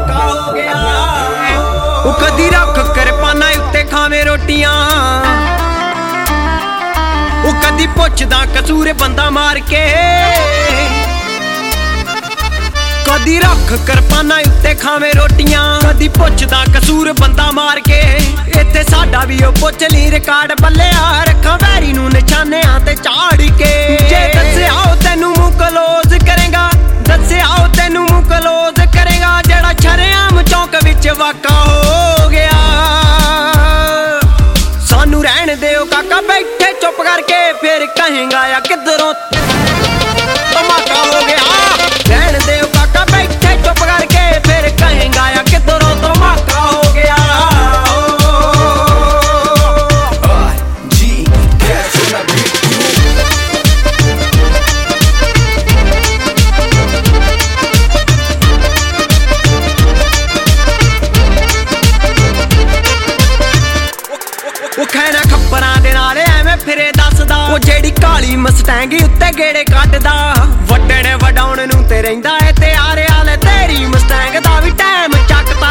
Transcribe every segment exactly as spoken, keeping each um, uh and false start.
धमाका हो गया। वो कदी रख कर पाना उत्ते खावे रोटियां, वो कदी पुछदा कसूर बंदा मार के, कदी रख कर पाना उत्ते खावे रोटियां, कदी पुछदा कसूर बंदा मार के। इत्थे साडा भी ओ पुछ ली रिकार्ड बल्लिया, रखा वैरी नू निशानियां ते चाड़ के। जे दस्सिया ओ तैनू मुंह क्लोज करेगा, दस्सिया ओ तैनू मुंह क्लोज करेगा, जेड़ा शरेआम चौक विच वाका हो गया। सानू रहन दिओ काका बैठे चुप करके, फिर कहेगा या किधरों धमाका हो गया। रहन दिओ काका बैठे चुप करके, फिर कहेगा या किधरों धमाका हो गया। खैना खब्बरां दे नाल एवें फिरे दसदा, ओ जेड़ी काली मस्टैंगी उत्ते गेड़े कटदा, वड्डे वडाउण नूं ते रहिंदा ऐ त्यार आले, तेरी मस्टैंग दा भी टाइम चकदा।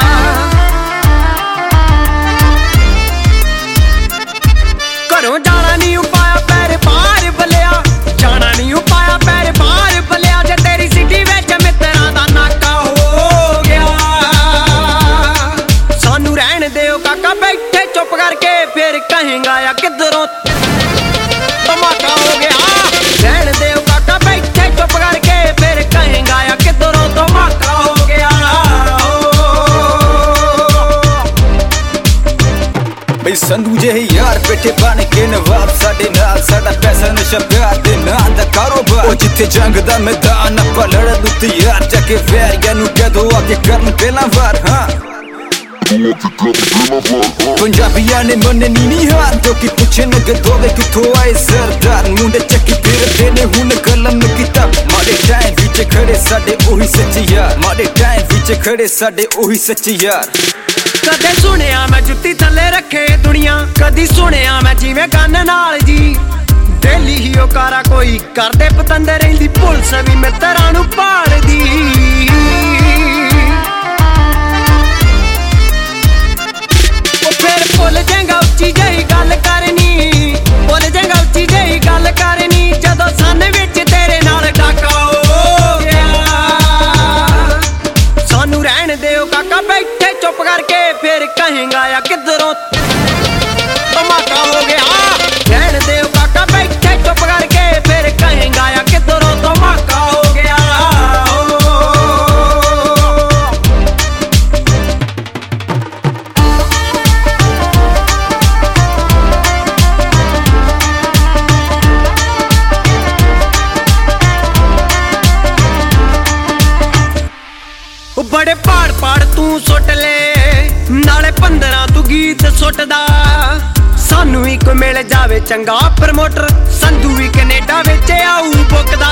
घरों जाना नहीं पाया पैर बाहर बलिया, जाना नहीं पाया पैर बाहर बलिया, जे तेरी सिटी विच मित्तरां दा नाका हो गया। सानू रहन दिओ काका बैठे चुप करके, फिर कहेगा या किधरों धमाका हो गया। रहन दिओ काका बैठे चुप करके, फिर कहेगा या किधरों धमाका हो गया। बई संधू जे यार बैठे बन के नवाब, साडे नाल साडा पैसा नशा प्यार दे नां दा कारोबार। ओ जिथे जंग दा मैदान ਆਪਾਂ ਲੜਨ ਨੂੰ ਤਿਆਰ, ਜਾ ਕੇ ਵੈਰੀਆਂ ਨੂੰ ਕਦੋਂ ਆ ਕੇ ਕਰਨ ਪਹਿਲਾਂ ਵਾਰ। ਹਾਂ ਪੰਜਾਬੀਆਂ ਨੇ ਮੰਨਣੀ ਨਹੀਂ ਹਾਰ, ਕਿਉਂਕਿ ਪੁੱਛਣ ਗਦੋਵੇ ਕਿੱਥੋਂ ਆਏ ਸਰਦਾਰ। ਮੁੰਡੇ ਚੱਕੀ ਫਿਰਦੇ ਨੇ ਹੁਣ ਕਲਮ ਕਿਤਾਬ, ਮਾੜੇ ਟਾਈਮ ਵਿੱਚ ਖੜੇ ਸਾਡੇ ਉਹੀ ਸੱਚੇ ਯਾਰ, ਮਾੜੇ ਟਾਈਮ ਵਿੱਚ ਖੜੇ ਸਾਡੇ ਉਹੀ ਸੱਚੇ ਯਾਰ। ਕਦੇ ਸੁਣਿਆ ਮੈਂ ਜੁੱਤੀ ਥੱਲੇ ਰੱਖੇ ਦੁਨੀਆ, ਕਦੀ ਸੁਣਿਆ ਮੈਂ ਜਿਵੇਂ ਕੰਨ ਨਾਲ ਜੀ। ਡੇਲੀ ਹੀ ਉਹ ਕਾਰਾ ਕੋਈ ਕਰਦੇ ਪਤੰਦਰ, ਰਹਿੰਦੀ ਪੁਲਿਸ ਵੀ ਮਿੱਤਰਾਂ ਨੂੰ ਭਾਲਦੀ। फिर भुल जाएगा उच्ची जही गल करनी, भुल जाएगा उच्ची जही गल करनी, जदों सन विच तेरे नाल डाका हो गया। सानू रहन दिओ काका बैठे चुप करके, फिर कहेगा या किधरों धमाका हो गया। रहन दिओ काका बैठे चुप करके, फिर कहेगा या किधरों धमाका हो गया। बड़े पहाड़ पहाड़ तू सुट ले, नाले पंद्रह तू गीत सुटदा। सानू एक मिल जावे चंगा प्रमोटर, संधू भी कनेडा विच आऊ बुकदा।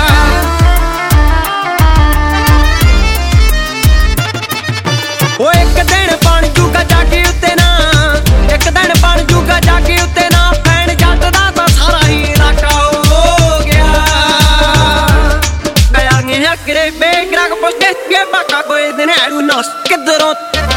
ओ एक दिन बन जूगा जाके उत्ते ना, एक दिन बन जूगा जाके उत्ते ना, फैन जट दा तां सारा ही इलाका हो गया। गया गे हकरे बेगराग पुछदे के बाका कोई दिन हैरू नस किधरों